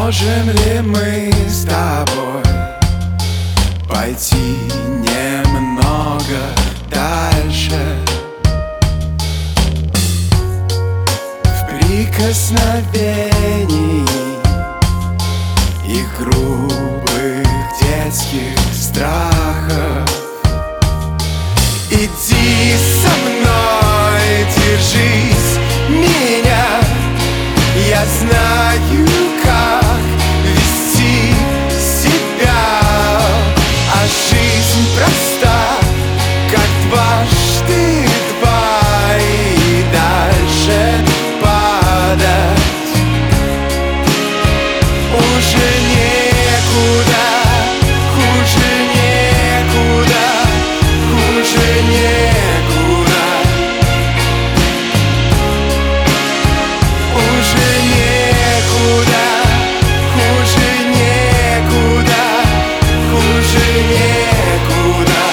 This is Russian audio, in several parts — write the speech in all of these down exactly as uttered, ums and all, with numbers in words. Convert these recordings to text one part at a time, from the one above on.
Можем ли мы с тобой пойти немного дальше? В прикосновении и грубых детских страхов. Иди со мной, держись меня, я знаю, как вести себя, а жизнь проста, как дважды два, и дальше падать уже некуда, хуже некуда, хуже некуда, уже некуда, хуже некуда, хуже некуда.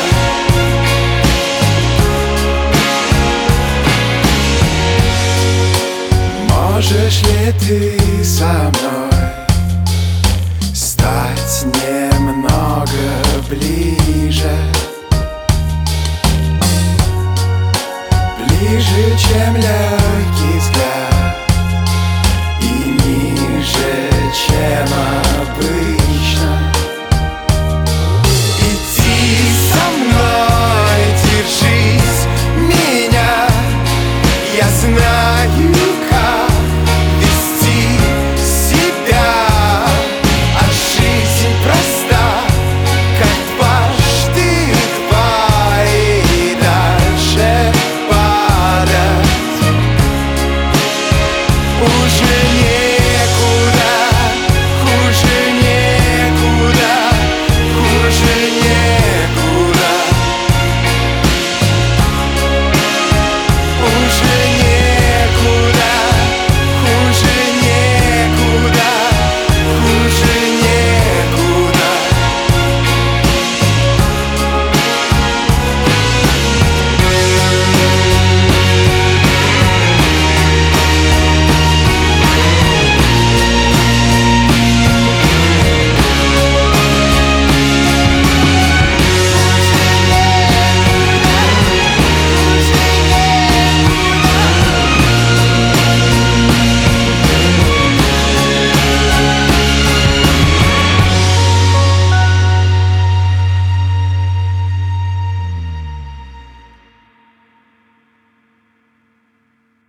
Можешь ли ты со мной стать немного ближе? Ближе, чем легкий